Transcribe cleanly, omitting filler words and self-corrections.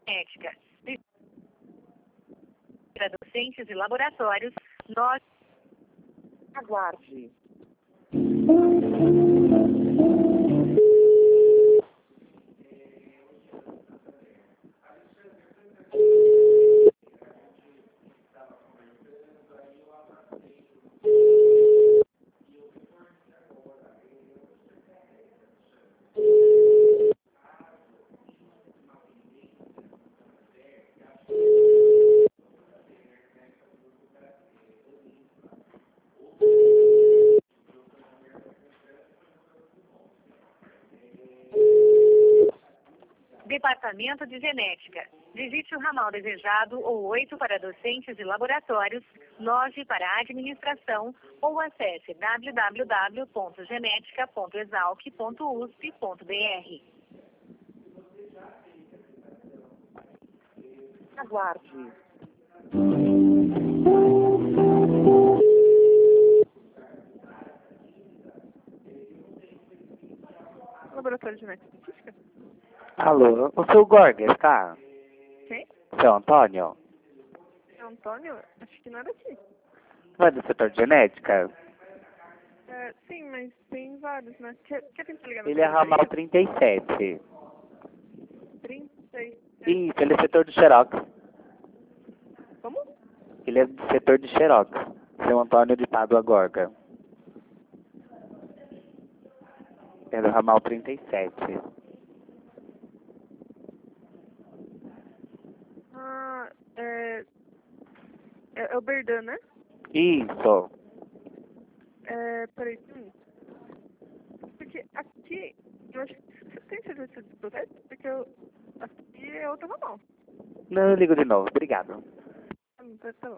genética. Para docentes e laboratórios, nós... Aguarde. Departamento de Genética. Visite o ramal desejado ou 8 para docentes e laboratórios, 9 para a administração ou acesse www.genetica.exalc.usp.br. Aguarde. Laboratório de Genética Científica? Alô, o seu Gorges, tá? Quem? Seu Antônio? Antônio? Acho que não é daqui. Vai do setor de genética? Sim, mas tem vários, né? Quer tentar ligar no Ele é ramal 37. 36. Isso, ele é setor de xerox. Como? Ele é do setor de xerox. Seu Antônio de Pádua Gorga. É do ramal 37. É o Berdan, né? Isso. Peraí. Porque aqui, eu acho que você tem certeza de processo? Porque aqui é outra ramal. Não, eu ligo de novo. Obrigado. Tá bom.